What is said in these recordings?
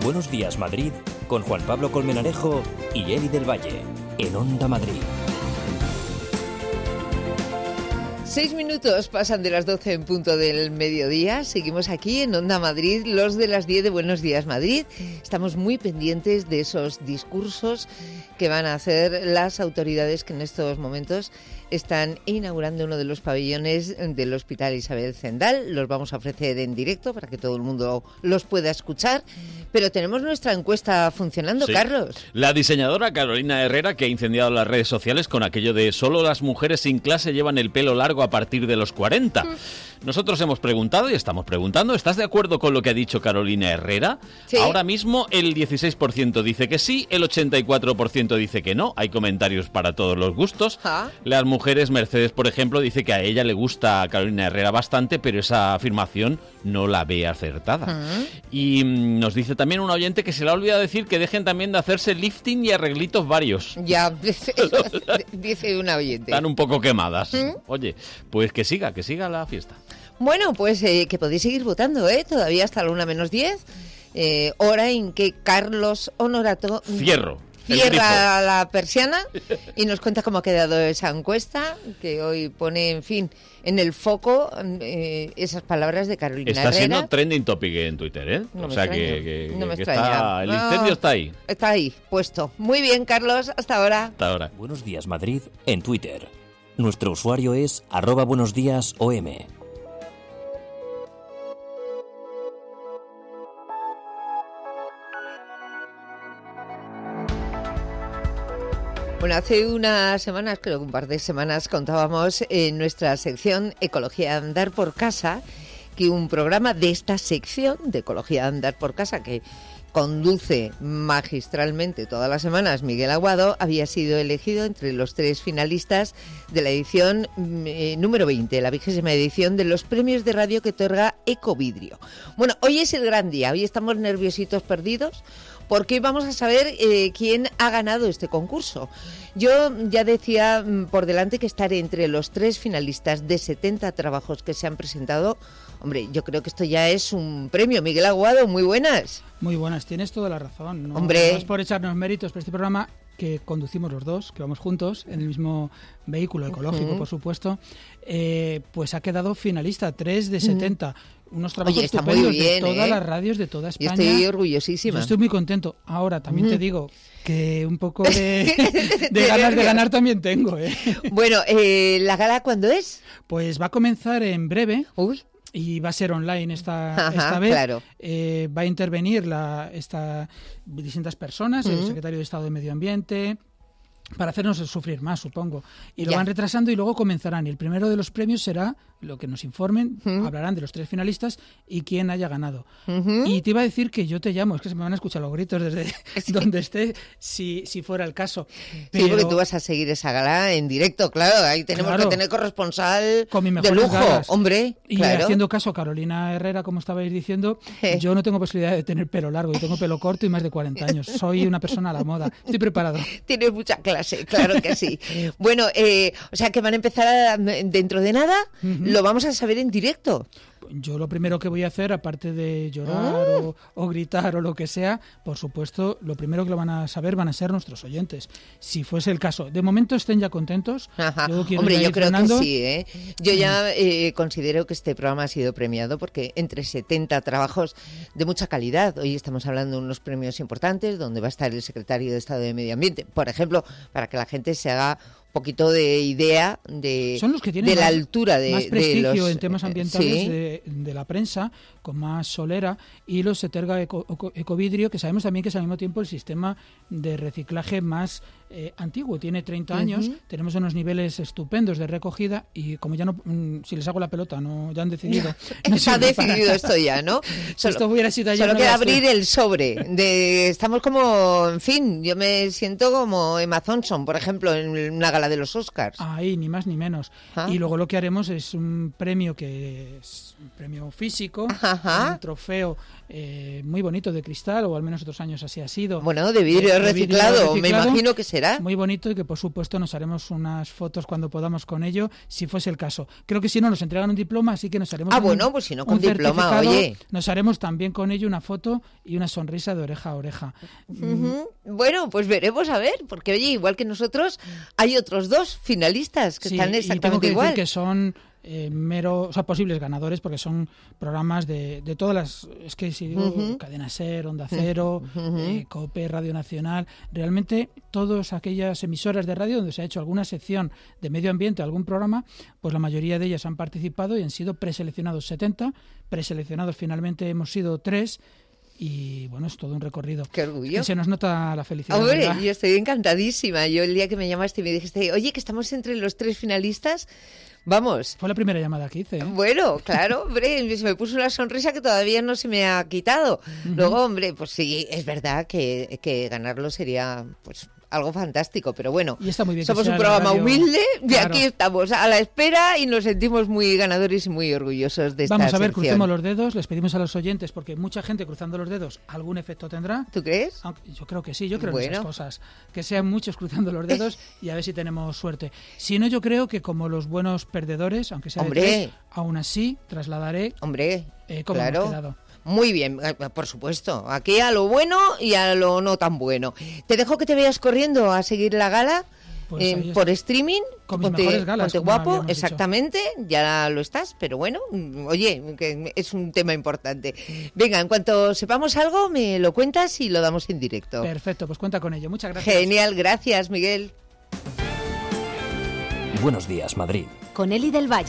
Buenos Días Madrid con Juan Pablo Colmenarejo y Eli del Valle en Onda Madrid. 6 minutos pasan de las 12 en punto del mediodía. Seguimos aquí en Onda Madrid, los de las 10 de Buenos Días Madrid. Estamos muy pendientes de esos discursos que van a hacer las autoridades que en estos momentos están inaugurando uno de los pabellones del Hospital Isabel Zendal. Los vamos a ofrecer en directo para que todo el mundo los pueda escuchar. Pero tenemos nuestra encuesta funcionando, sí. Carlos. La diseñadora Carolina Herrera, que ha incendiado las redes sociales con aquello de solo las mujeres sin clase llevan el pelo largo a partir de los 40. Nosotros hemos preguntado y estamos preguntando, ¿estás de acuerdo con lo que ha dicho Carolina Herrera? Sí. Ahora mismo el 16% dice que sí, el 84% dice que no. Hay comentarios para todos los gustos. Las mujeres, Mercedes, por ejemplo, dice que a ella le gusta a Carolina Herrera bastante, pero esa afirmación no la ve acertada. Y nos dice también un oyente que se le ha olvidado decir que dejen también de hacerse lifting y arreglitos varios. Ya, dice un oyente. Están un poco quemadas. Oye, pues que siga la fiesta. Bueno, pues que podéis seguir votando, todavía hasta la 1:10, hora en que Carlos Honorato cierra la persiana y nos cuenta cómo ha quedado esa encuesta, que hoy pone, en fin, en el foco esas palabras de Carolina Herrera. Está siendo trending topic en Twitter, ¿eh? No o sea que no me está, el incendio está ahí. Está ahí, puesto. Muy bien, Carlos, hasta ahora. Hasta ahora. Buenos Días Madrid en Twitter. Nuestro usuario es @buenosdíasom. Bueno, hace unas semanas, creo que un par de semanas, contábamos en nuestra sección Ecología Andar por Casa que un programa de esta sección de Ecología Andar por Casa, que conduce magistralmente todas las semanas Miguel Aguado, había sido elegido entre los 3 finalistas de la edición número 20, la 20ª edición de los premios de radio que otorga Ecovidrio. Bueno, hoy es el gran día, hoy estamos nerviositos perdidos, porque hoy vamos a saber quién ha ganado este concurso. Yo ya decía por delante que estar entre los 3 finalistas de 70 trabajos que se han presentado, hombre, yo creo que esto ya es un premio. Miguel Aguado, muy buenas. Muy buenas, tienes toda la razón. No, hombre, no es por echarnos méritos, pero este programa que conducimos los dos, que vamos juntos en el mismo vehículo ecológico, por supuesto, pues ha quedado finalista, 3 de 70. Unos trabajos estupendos de todas las radios de toda España. Yo estoy orgullosísima. Yo estoy muy contento. Ahora, también te digo que un poco de ganas de ganar también tengo. Bueno, ¿la gala cuándo es? Pues va a comenzar en breve. Uy. Y va a ser online esta vez. Claro. Va a intervenir distintas personas, el secretario de Estado de Medio Ambiente, para hacernos sufrir más, supongo. Y lo van retrasando y luego comenzarán. Y el primero de los premios será lo que nos informen, hablarán de los 3 finalistas y quién haya ganado. Y te iba a decir que yo te llamo, es que se me van a escuchar los gritos desde donde esté, si fuera el caso. Pero... Sí, porque tú vas a seguir esa gala en directo, claro, ahí tenemos que tener corresponsal con mi de lujo, galas. Hombre. Y haciendo caso a Carolina Herrera, como estabais diciendo, yo no tengo posibilidad de tener pelo largo, yo tengo pelo corto y más de 40 años. Soy una persona a la moda, estoy preparado. Tienes mucha clase, claro que sí. Bueno, o sea que van a empezar dentro de nada. Lo vamos a saber en directo. Yo lo primero que voy a hacer, aparte de llorar o gritar o lo que sea, por supuesto, lo primero que lo van a saber van a ser nuestros oyentes. Si fuese el caso. De momento estén ya contentos. Hombre, yo creo que sí, Yo ya considero que este programa ha sido premiado porque entre 70 trabajos de mucha calidad. Hoy estamos hablando de unos premios importantes donde va a estar el secretario de Estado de Medio Ambiente, por ejemplo, para que la gente se haga poquito de idea de, son los que tienen de la altura de más prestigio de los, en temas ambientales de la prensa, con más solera, y los Seterga Ecovidrio, que sabemos también que es al mismo tiempo el sistema de reciclaje más antiguo, tiene 30 años, tenemos unos niveles estupendos de recogida y como ya no, si les hago la pelota, no ya han decidido. No está decidido esto ya, ¿no? Si esto hubiera sido ayer, solo no queda abrir el sobre. Estamos como, en fin, yo me siento como Emma Thompson, por ejemplo, en una gala la de los Oscars. Ahí, ni más ni menos. Y luego lo que haremos es un premio que es un premio físico, un trofeo muy bonito de cristal, o al menos otros años así ha sido. Bueno, de vidrio reciclado, me imagino que será. Muy bonito, y que por supuesto nos haremos unas fotos cuando podamos con ello, si fuese el caso. Creo que si no nos entregan un diploma, así que nos haremos pues si no con diploma, oye. Nos haremos también con ello una foto y una sonrisa de oreja a oreja. Bueno, pues veremos a ver, porque oye, igual que nosotros, hay otros 2 finalistas que están exactamente y tengo que igual. Decir que son posibles ganadores, porque son programas de todas las, es que si digo Cadena Ser, Onda Cero, COPE, Radio Nacional, realmente todas aquellas emisoras de radio donde se ha hecho alguna sección de medio ambiente, algún programa, pues la mayoría de ellas han participado y han sido preseleccionados 70, preseleccionados finalmente hemos sido 3. Y bueno, es todo un recorrido. ¡Qué orgullo! Y se nos nota la felicidad. Hombre, ¿verdad? yo estoy encantadísima. Yo el día que me llamaste y me dijiste, oye, que estamos entre los 3 finalistas, vamos. Fue la primera llamada que hice. Bueno, claro, hombre, se me puso una sonrisa que todavía no se me ha quitado. Luego, hombre, pues sí, es verdad que ganarlo sería, pues, algo fantástico, pero bueno, y está muy bien, somos un programa humilde, y claro, aquí estamos a la espera y nos sentimos muy ganadores y muy orgullosos de esta Vamos a ver, sección. crucemos los dedos, les pedimos a los oyentes, porque mucha gente cruzando los dedos algún efecto tendrá. ¿Tú crees? Yo creo que sí, yo creo en esas cosas, que sean muchos cruzando los dedos y a ver si tenemos suerte. Si no, yo creo que como los buenos perdedores, aunque sea de 3, aún así trasladaré cómo claro. hemos quedado. Muy bien, por supuesto. Aquí a lo bueno y a lo no tan bueno. Te dejo que te vayas corriendo a seguir la gala por streaming. Con mis mejores galas. Ponte guapo, exactamente. Ya lo estás, pero bueno, oye, que es un tema importante. Venga, en cuanto sepamos algo, me lo cuentas y lo damos en directo. Perfecto, pues cuenta con ello. Muchas gracias. Genial, gracias, Miguel. Buenos días, Madrid. Con Eli del Valle.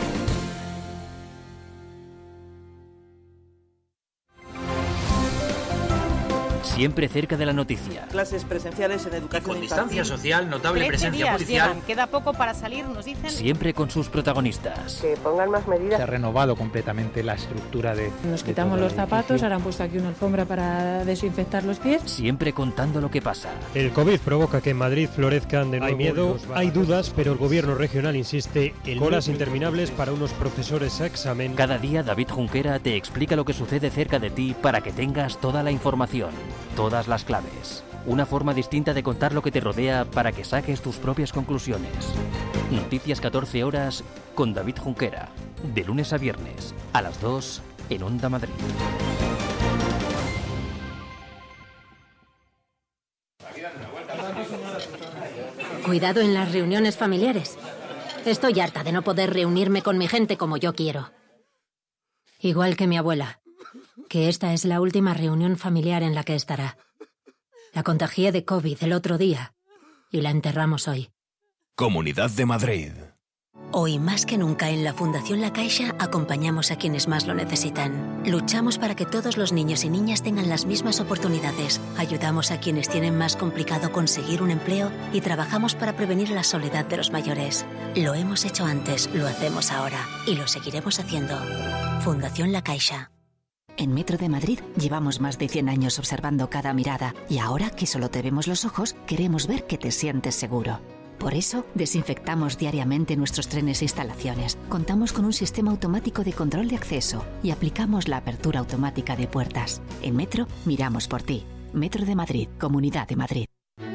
Siempre cerca de la noticia. Clases presenciales en educación con distancia social, notable 13 presencia días policial. llevan. Queda poco para salir, nos dicen. Siempre con sus protagonistas. Que pongan más medidas. Se ha renovado completamente la estructura de... Nos quitamos los zapatos, ahora han puesto aquí una alfombra para desinfectar los pies. Siempre contando lo que pasa. El COVID provoca que en Madrid florezcan de nuevo. Hay miedo, hay dudas, pero el gobierno regional insiste en colas interminables para unos profesores a examen. Cada día David Junquera te explica lo que sucede cerca de ti para que tengas toda la información, todas las claves. Una forma distinta de contar lo que te rodea para que saques tus propias conclusiones. Noticias 14 horas con David Junquera. De lunes a viernes, a las 2 en Onda Madrid. Cuidado en las reuniones familiares. Estoy harta de no poder reunirme con mi gente como yo quiero. Igual que mi abuela, que esta es la última reunión familiar en la que estará. La contagié de COVID el otro día y la enterramos hoy. Comunidad de Madrid. Hoy más que nunca en la Fundación La Caixa acompañamos a quienes más lo necesitan. Luchamos para que todos los niños y niñas tengan las mismas oportunidades. Ayudamos a quienes tienen más complicado conseguir un empleo y trabajamos para prevenir la soledad de los mayores. Lo hemos hecho antes, lo hacemos ahora y lo seguiremos haciendo. Fundación La Caixa. En Metro de Madrid llevamos más de 100 años observando cada mirada y ahora que solo te vemos los ojos, queremos ver que te sientes seguro. Por eso, desinfectamos diariamente nuestros trenes e instalaciones. Contamos con un sistema automático de control de acceso y aplicamos la apertura automática de puertas. En Metro, miramos por ti. Metro de Madrid, Comunidad de Madrid.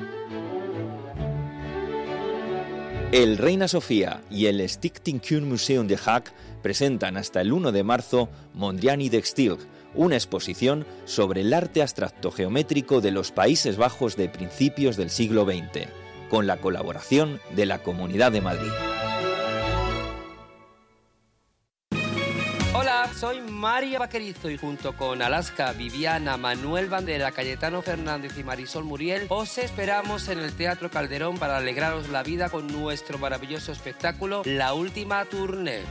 El Reina Sofía y el Stichting Kunstmuseum de Haag presentan hasta el 1 de marzo Mondriani de Stilg, una exposición sobre el arte abstracto geométrico de los Países Bajos de principios del siglo XX, con la colaboración de la Comunidad de Madrid. Hola, soy María Vaquerizo y junto con Alaska, Viviana, Manuel Bandera, Cayetano Fernández y Marisol Muriel os esperamos en el Teatro Calderón para alegraros la vida con nuestro maravilloso espectáculo La Última Tournée.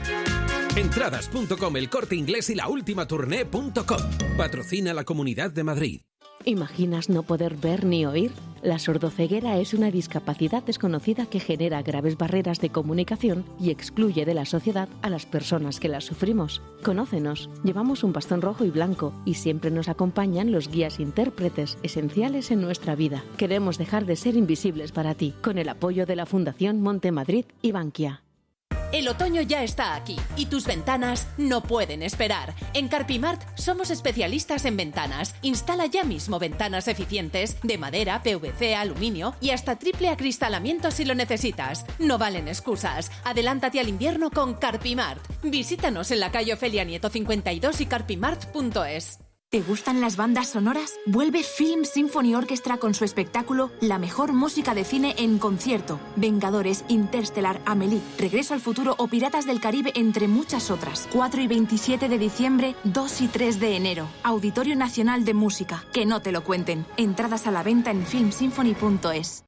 Entradas.com, El Corte Inglés y laultimatournée.com. Patrocina la Comunidad de Madrid. ¿Imaginas no poder ver ni oír? La sordoceguera es una discapacidad desconocida que genera graves barreras de comunicación y excluye de la sociedad a las personas que la sufrimos. Conócenos, llevamos un bastón rojo y blanco y siempre nos acompañan los guías intérpretes esenciales en nuestra vida. Queremos dejar de ser invisibles para ti, con el apoyo de la Fundación Montemadrid y Bankia. El otoño ya está aquí y tus ventanas no pueden esperar. En Carpimart somos especialistas en ventanas. Instala ya mismo ventanas eficientes de madera, PVC, aluminio y hasta triple acristalamiento si lo necesitas. No valen excusas. Adelántate al invierno con Carpimart. Visítanos en la calle Ofelia Nieto 52 y carpimart.es. ¿Te gustan las bandas sonoras? Vuelve Film Symphony Orchestra con su espectáculo La mejor música de cine en concierto. Vengadores, Interstellar, Amélie, Regreso al futuro o Piratas del Caribe, entre muchas otras. 4 y 27 de diciembre, 2 y 3 de enero. Auditorio Nacional de Música. Que no te lo cuenten. Entradas a la venta en filmsymphony.es.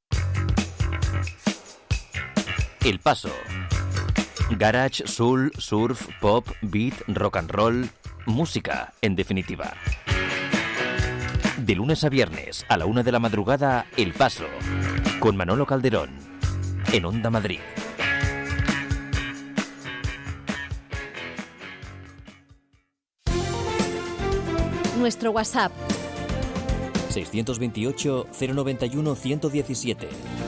El Paso. Garage, soul, surf, pop, beat, rock and roll... Música, en definitiva. De lunes a viernes, a la 1 de la madrugada, El Paso, con Manolo Calderón, en Onda Madrid. Nuestro WhatsApp 628 091 117.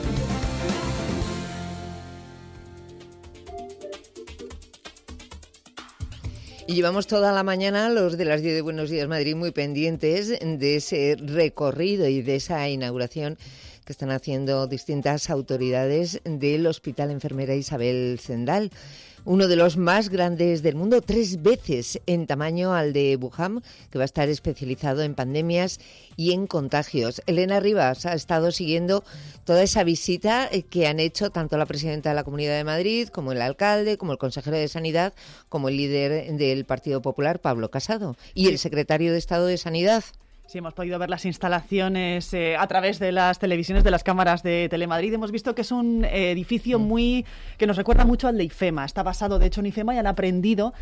Y llevamos toda la mañana los de las 10 de Buenos Días Madrid muy pendientes de ese recorrido y de esa inauguración que están haciendo distintas autoridades del Hospital Enfermera Isabel Zendal, uno de los más grandes del mundo, 3 veces en tamaño al de Wuhan, que va a estar especializado en pandemias y en contagios. Elena Rivas ha estado siguiendo toda esa visita que han hecho tanto la presidenta de la Comunidad de Madrid, como el alcalde, como el consejero de Sanidad, como el líder del Partido Popular, Pablo Casado, y el secretario de Estado de Sanidad. Sí, hemos podido ver las instalaciones a través de las televisiones de las cámaras de Telemadrid. Hemos visto que es un edificio que nos recuerda mucho al de IFEMA. Está basado, de hecho, en IFEMA y han aprendido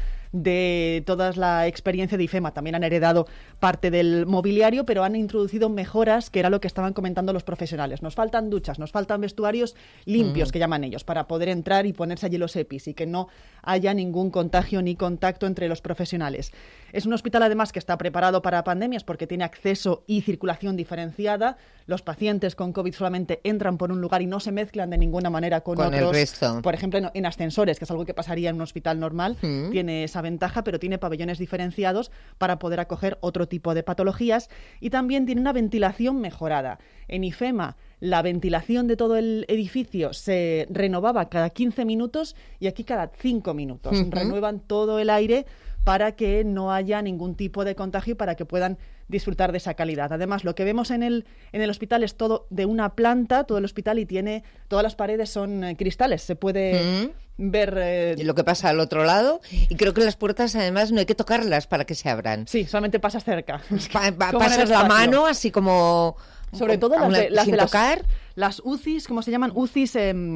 de toda la experiencia de IFEMA. También han heredado parte del mobiliario, pero han introducido mejoras, que era lo que estaban comentando los profesionales. Nos faltan duchas, nos faltan vestuarios limpios, que llaman ellos, para poder entrar y ponerse allí los EPIs y que no haya ningún contagio ni contacto entre los profesionales. Es un hospital, además, que está preparado para pandemias porque tiene acceso y circulación diferenciada. Los pacientes con COVID solamente entran por un lugar y no se mezclan de ninguna manera con otros. El resto. Por ejemplo, en ascensores, que es algo que pasaría en un hospital normal, tiene esa ventaja, pero tiene pabellones diferenciados para poder acoger otro tipo de patologías, y también tiene una ventilación mejorada. En IFEMA, la ventilación de todo el edificio se renovaba cada 15 minutos y aquí cada 5 minutos. Renuevan todo el aire para que no haya ningún tipo de contagio y para que puedan disfrutar de esa calidad. Además, lo que vemos en el hospital es todo de una planta, todo el hospital, y todas las paredes son cristales. Se puede ver lo que pasa al otro lado, y creo que las puertas, además, no hay que tocarlas para que se abran. Sí, solamente pasas cerca. Pasas la mano así como... Sobre todo las sin tocar. Las UCIs, ¿cómo se llaman? UCIs...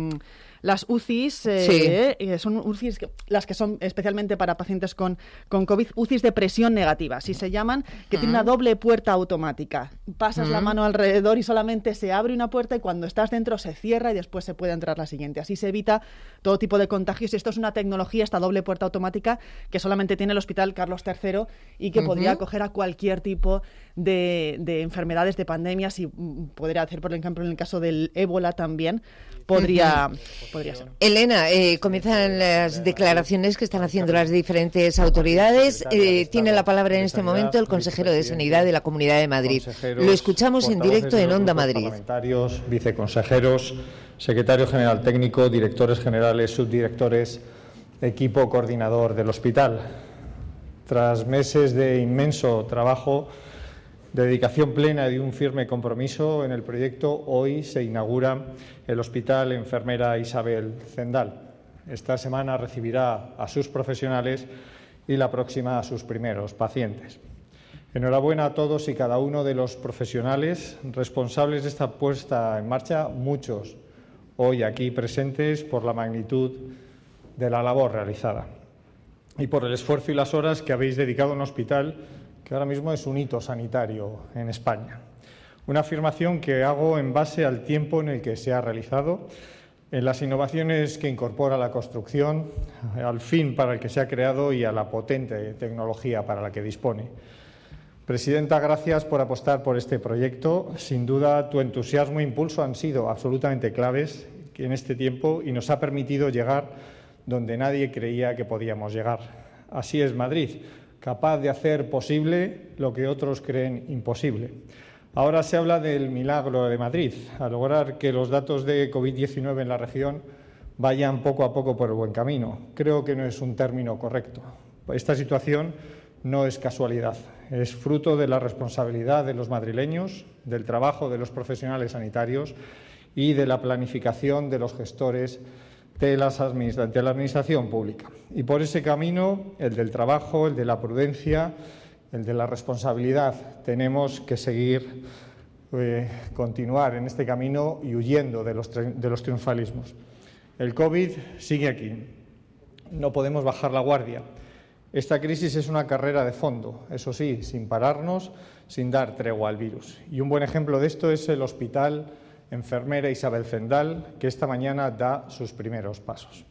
Las UCIs son UCIs las que son especialmente para pacientes con COVID, UCIs de presión negativa, así se llaman, que tiene una doble puerta automática. Pasas la mano alrededor y solamente se abre una puerta, y cuando estás dentro se cierra y después se puede entrar la siguiente. Así se evita todo tipo de contagios, y esto es una tecnología, esta doble puerta automática, que solamente tiene el Hospital Carlos III y que podría acoger a cualquier tipo de enfermedades, de pandemias, y podría hacer, por ejemplo, en el caso del ébola también, podría ser. Elena, comienzan las declaraciones que están haciendo las diferentes autoridades. Tiene la palabra en este momento el consejero de Sanidad de la Comunidad de Madrid. Lo escuchamos en directo en Onda Madrid. Parlamentarios, viceconsejeros, secretario general técnico, directores generales, subdirectores, equipo coordinador del hospital. Tras meses de inmenso trabajo, de dedicación plena y de un firme compromiso en el proyecto, hoy se inaugura el Hospital Enfermera Isabel Zendal. Esta semana recibirá a sus profesionales y la próxima a sus primeros pacientes. Enhorabuena a todos y cada uno de los profesionales responsables de esta puesta en marcha, muchos hoy aquí presentes, por la magnitud de la labor realizada y por el esfuerzo y las horas que habéis dedicado a un hospital que ahora mismo es un hito sanitario en España. Una afirmación que hago en base al tiempo en el que se ha realizado, en las innovaciones que incorpora la construcción, al fin para el que se ha creado y a la potente tecnología para la que dispone. Presidenta, gracias por apostar por este proyecto. Sin duda, tu entusiasmo e impulso han sido absolutamente claves en este tiempo y nos ha permitido llegar donde nadie creía que podíamos llegar. Así es Madrid, capaz de hacer posible lo que otros creen imposible. Ahora se habla del milagro de Madrid, a lograr que los datos de COVID-19 en la región vayan poco a poco por el buen camino. Creo que no es un término correcto. Esta situación no es casualidad, es fruto de la responsabilidad de los madrileños, del trabajo de los profesionales sanitarios y de la planificación de los gestores de la Administración pública. Y por ese camino, el del trabajo, el de la prudencia, el de la responsabilidad, tenemos que seguir, continuar en este camino y huyendo de los triunfalismos. El COVID sigue aquí. No podemos bajar la guardia. Esta crisis es una carrera de fondo, eso sí, sin pararnos, sin dar tregua al virus. Y un buen ejemplo de esto es el Hospital Enfermera Isabel Zendal, que esta mañana da sus primeros pasos.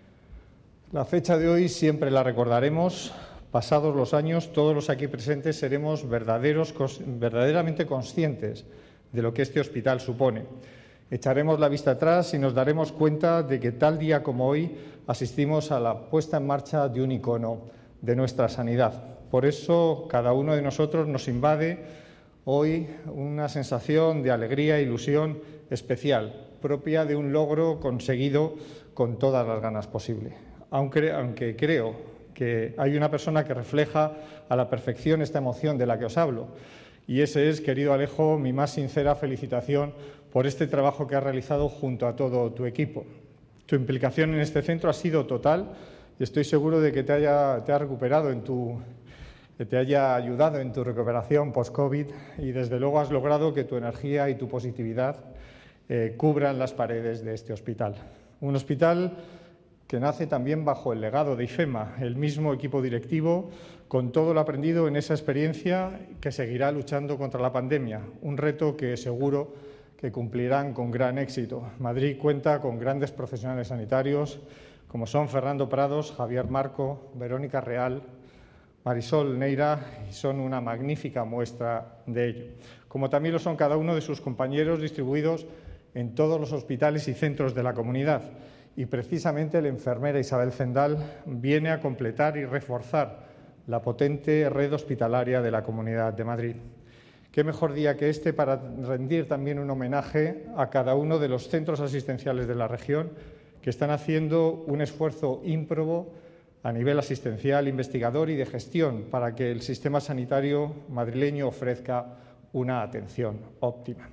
La fecha de hoy siempre la recordaremos. Pasados los años, todos los aquí presentes seremos verdaderamente conscientes de lo que este hospital supone. Echaremos la vista atrás y nos daremos cuenta de que tal día como hoy asistimos a la puesta en marcha de un icono de nuestra sanidad. Por eso, cada uno de nosotros nos invade hoy una sensación de alegría e ilusión especial, propia de un logro conseguido con todas las ganas posible. Aunque creo que hay una persona que refleja a la perfección esta emoción de la que os hablo. Y ese es, querido Alejo, mi más sincera felicitación por este trabajo que has realizado junto a todo tu equipo. Tu implicación en este centro ha sido total y estoy seguro de que te haya recuperado que te haya ayudado en tu recuperación post-COVID y desde luego has logrado que tu energía y tu positividad cubran las paredes de este hospital. Un hospital que nace también bajo el legado de IFEMA, el mismo equipo directivo, con todo lo aprendido en esa experiencia, que seguirá luchando contra la pandemia, un reto que seguro que cumplirán con gran éxito. Madrid cuenta con grandes profesionales sanitarios, como son Fernando Prados, Javier Marco, Verónica Real, Marisol Neira, y son una magnífica muestra de ello, como también lo son cada uno de sus compañeros distribuidos en todos los hospitales y centros de la comunidad. Y precisamente la enfermera Isabel Zendal viene a completar y reforzar la potente red hospitalaria de la Comunidad de Madrid. Qué mejor día que este para rendir también un homenaje a cada uno de los centros asistenciales de la región que están haciendo un esfuerzo ímprobo a nivel asistencial, investigador y de gestión para que el sistema sanitario madrileño ofrezca una atención óptima.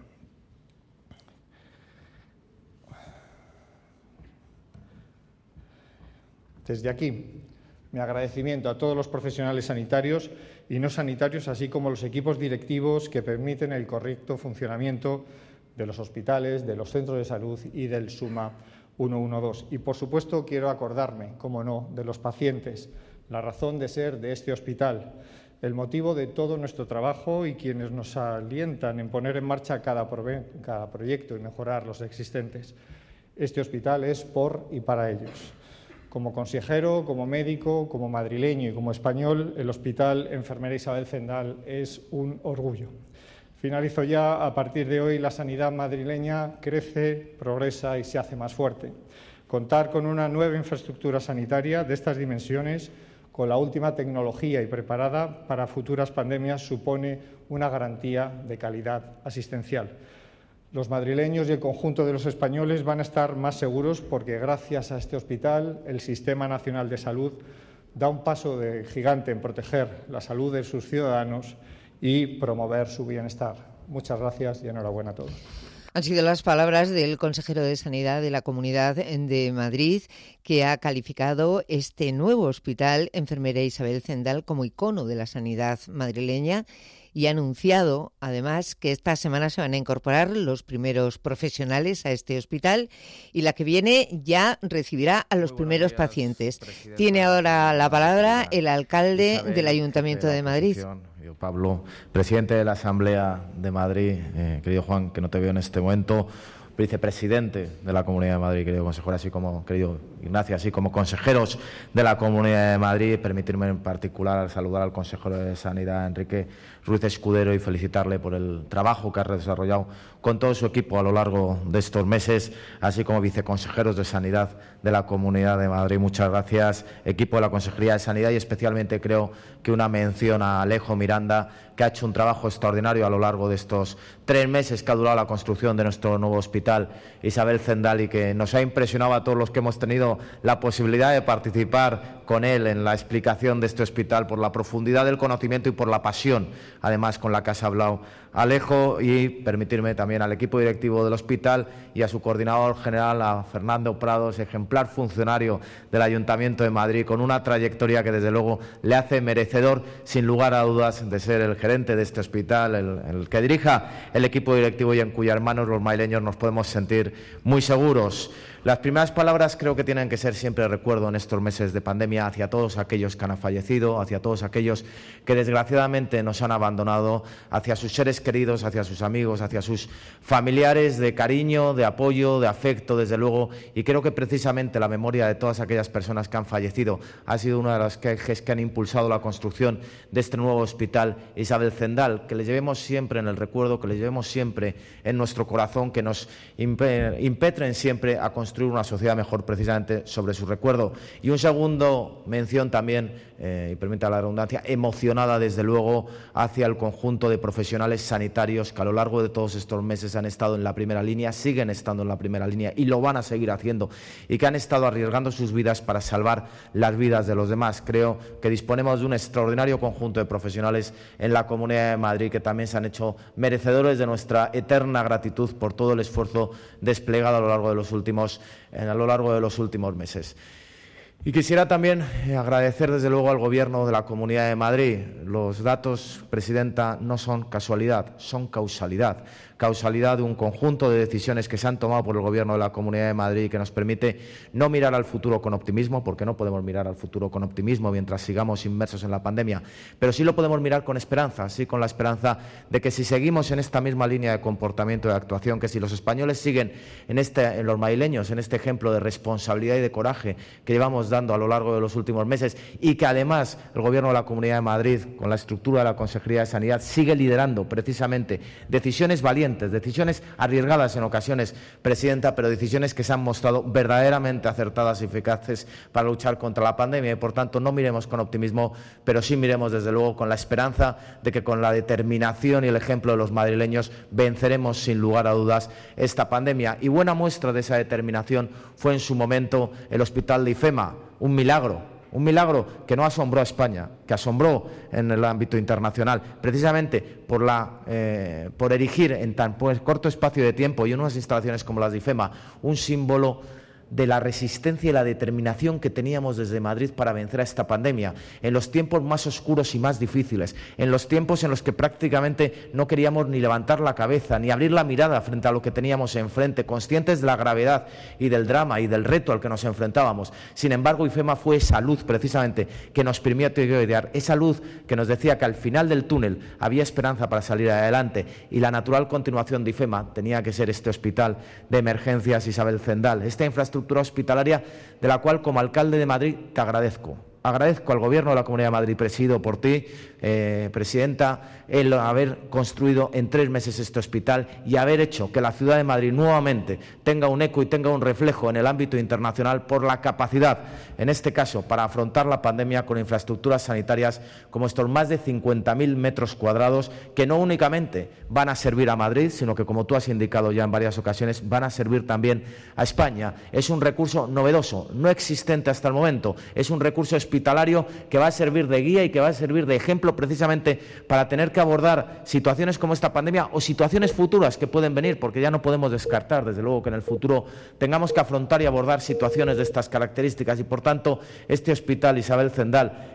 Desde aquí, mi agradecimiento a todos los profesionales sanitarios y no sanitarios, así como los equipos directivos que permiten el correcto funcionamiento de los hospitales, de los centros de salud y del SUMA 112. Y, por supuesto, quiero acordarme, como no, de los pacientes, la razón de ser de este hospital, el motivo de todo nuestro trabajo y quienes nos alientan en poner en marcha cada proyecto y mejorar los existentes. Este hospital es por y para ellos. Como consejero, como médico, como madrileño y como español, el Hospital Enfermera Isabel Zendal es un orgullo. Finalizo ya. A partir de hoy la sanidad madrileña crece, progresa y se hace más fuerte. Contar con una nueva infraestructura sanitaria de estas dimensiones, con la última tecnología y preparada para futuras pandemias, supone una garantía de calidad asistencial. Los madrileños y el conjunto de los españoles van a estar más seguros porque, gracias a este hospital, el Sistema Nacional de Salud da un paso de gigante en proteger la salud de sus ciudadanos y promover su bienestar. Muchas gracias y enhorabuena a todos. Han sido las palabras del consejero de Sanidad de la Comunidad de Madrid, que ha calificado este nuevo hospital Enfermera Isabel Zendal como icono de la sanidad madrileña y ha anunciado, además, que esta semana se van a incorporar los primeros profesionales a este hospital y la que viene ya recibirá a los primeros pacientes. Tiene ahora la palabra el alcalde del Ayuntamiento de Madrid. Y querido Pablo, presidente de la Asamblea de Madrid, querido Juan, que no te veo en este momento, vicepresidente de la Comunidad de Madrid, querido consejero, así como querido Ignacio, así como consejeros de la Comunidad de Madrid. Permitirme en particular saludar al consejero de Sanidad, Enrique Ruiz Escudero, y felicitarle por el trabajo que ha desarrollado con todo su equipo a lo largo de estos meses, así como viceconsejeros de Sanidad de la Comunidad de Madrid. Muchas gracias, equipo de la Consejería de Sanidad, y especialmente creo que una mención a Alejo Miranda, que ha hecho un trabajo extraordinario a lo largo de estos 3 meses que ha durado la construcción de nuestro nuevo hospital, Isabel Zendal, y que nos ha impresionado a todos los que hemos tenido la posibilidad de participar con él en la explicación de este hospital, por la profundidad del conocimiento y por la pasión, además, con la que has hablado, Alejo. Y permitirme también al equipo directivo del hospital y a su coordinador general, a Fernando Prados, ejemplar funcionario del Ayuntamiento de Madrid, con una trayectoria que desde luego le hace merecedor, sin lugar a dudas, de ser el gerente de este hospital, el que dirija el equipo directivo y en cuyas manos los madrileños nos podemos sentir muy seguros. Las primeras palabras creo que tienen que ser siempre recuerdo en estos meses de pandemia hacia todos aquellos que han fallecido, hacia todos aquellos que desgraciadamente nos han abandonado, hacia sus seres queridos, hacia sus amigos, hacia sus familiares, de cariño, de apoyo, de afecto, desde luego. Y creo que precisamente la memoria de todas aquellas personas que han fallecido ha sido una de las ejes que han impulsado la construcción de este nuevo hospital Isabel Zendal, que le llevemos siempre en el recuerdo, que le llevemos siempre en nuestro corazón, que nos impetren siempre a construir una sociedad mejor precisamente sobre su recuerdo. Y un segundo mención también, y permita la redundancia, emocionada desde luego hacia el conjunto de profesionales sanitarios que a lo largo de todos estos meses han estado en la primera línea, siguen estando en la primera línea y lo van a seguir haciendo, y que han estado arriesgando sus vidas para salvar las vidas de los demás. Creo que disponemos de un extraordinario conjunto de profesionales en la Comunidad de Madrid que también se han hecho merecedores de nuestra eterna gratitud por todo el esfuerzo desplegado a lo largo de los últimos meses. Y quisiera también agradecer desde luego al Gobierno de la Comunidad de Madrid. Los datos, Presidenta, no son casualidad, son causalidad. Causalidad de un conjunto de decisiones que se han tomado por el Gobierno de la Comunidad de Madrid y que nos permite no mirar al futuro con optimismo, porque no podemos mirar al futuro con optimismo mientras sigamos inmersos en la pandemia, pero sí lo podemos mirar con esperanza, sí, con la esperanza de que si seguimos en esta misma línea de comportamiento y de actuación, que si los españoles siguen en los madrileños, en este ejemplo de responsabilidad y de coraje que llevamos dando a lo largo de los últimos meses, y que además el Gobierno de la Comunidad de Madrid, con la estructura de la Consejería de Sanidad, sigue liderando precisamente decisiones valientes, decisiones arriesgadas en ocasiones, Presidenta, pero decisiones que se han mostrado verdaderamente acertadas y eficaces para luchar contra la pandemia. Y por tanto no miremos con optimismo, pero sí miremos desde luego con la esperanza de que con la determinación y el ejemplo de los madrileños venceremos sin lugar a dudas esta pandemia. Y buena muestra de esa determinación fue en su momento el Hospital de IFEMA, un milagro que no asombró a España, que asombró en el ámbito internacional, precisamente por erigir en tan corto espacio de tiempo y en unas instalaciones como las de IFEMA un símbolo de la resistencia y la determinación que teníamos desde Madrid para vencer a esta pandemia, en los tiempos más oscuros y más difíciles, en los tiempos en los que prácticamente no queríamos ni levantar la cabeza, ni abrir la mirada frente a lo que teníamos enfrente, conscientes de la gravedad y del drama y del reto al que nos enfrentábamos. Sin embargo, IFEMA fue esa luz precisamente que nos permitió idear, esa luz que nos decía que al final del túnel había esperanza para salir adelante, y la natural continuación de IFEMA tenía que ser este hospital de emergencias Isabel Zendal, esta infraestructura hospitalaria de la cual, como alcalde de Madrid, te agradezco. Agradezco al Gobierno de la Comunidad de Madrid, presidido por ti, Presidenta, el haber construido en 3 meses este hospital y haber hecho que la ciudad de Madrid nuevamente tenga un eco y tenga un reflejo en el ámbito internacional por la capacidad, en este caso, para afrontar la pandemia con infraestructuras sanitarias como estos más de 50.000 metros cuadrados, que no únicamente van a servir a Madrid, sino que, como tú has indicado ya en varias ocasiones, van a servir también a España. Es un recurso novedoso, no existente hasta el momento, es un recurso hospitalario que va a servir de guía y que va a servir de ejemplo precisamente para tener que abordar situaciones como esta pandemia o situaciones futuras que pueden venir, porque ya no podemos descartar, desde luego, que en el futuro tengamos que afrontar y abordar situaciones de estas características. Y por tanto, este hospital Isabel Zendal,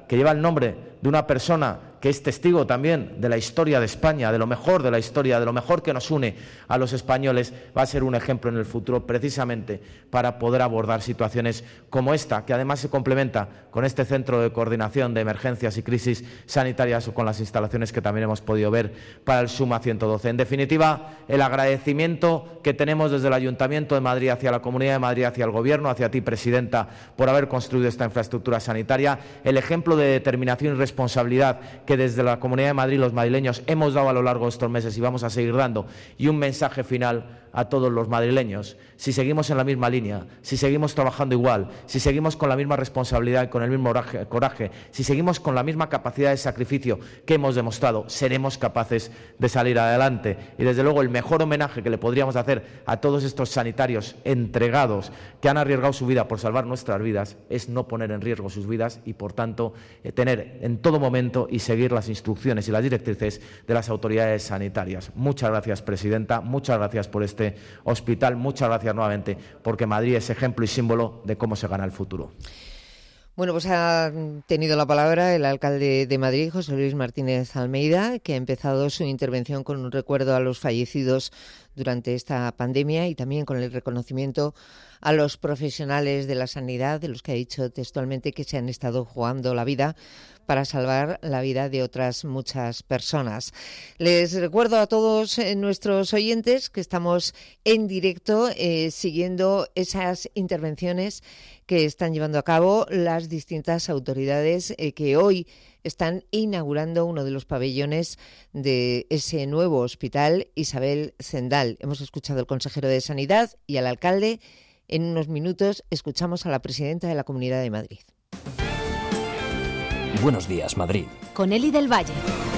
que lleva el nombre de una persona que es testigo también de la historia de España, de lo mejor de la historia, de lo mejor que nos une a los españoles, va a ser un ejemplo en el futuro precisamente para poder abordar situaciones como esta, que además se complementa con este centro de coordinación de emergencias y crisis sanitarias o con las instalaciones que también hemos podido ver para el Suma 112. En definitiva, el agradecimiento que tenemos desde el Ayuntamiento de Madrid hacia la Comunidad de Madrid, hacia el Gobierno, hacia ti, Presidenta, por haber construido esta infraestructura sanitaria, el ejemplo de determinación y responsabilidad que desde la Comunidad de Madrid los madrileños hemos dado a lo largo de estos meses y vamos a seguir dando, y un mensaje final a todos los madrileños. Si seguimos en la misma línea, si seguimos trabajando igual, si seguimos con la misma responsabilidad y con el mismo coraje, si seguimos con la misma capacidad de sacrificio que hemos demostrado, seremos capaces de salir adelante. Y desde luego el mejor homenaje que le podríamos hacer a todos estos sanitarios entregados que han arriesgado su vida por salvar nuestras vidas es no poner en riesgo sus vidas y, por tanto, tener en todo momento y seguir las instrucciones y las directrices de las autoridades sanitarias. Muchas gracias, Presidenta, muchas gracias por este hospital, muchas gracias nuevamente, porque Madrid es ejemplo y símbolo de cómo se gana el futuro. Bueno, pues ha tenido la palabra el alcalde de Madrid, José Luis Martínez Almeida, que ha empezado su intervención con un recuerdo a los fallecidos durante esta pandemia y también con el reconocimiento a los profesionales de la sanidad, de los que ha dicho textualmente que se han estado jugando la vida para salvar la vida de otras muchas personas. Les recuerdo a todos nuestros oyentes que estamos en directo siguiendo esas intervenciones que están llevando a cabo las distintas autoridades que hoy están inaugurando uno de los pabellones de ese nuevo hospital, Isabel Zendal. Hemos escuchado al consejero de Sanidad y al alcalde. En unos minutos escuchamos a la presidenta de la Comunidad de Madrid. Buenos días, Madrid. Con Eli del Valle.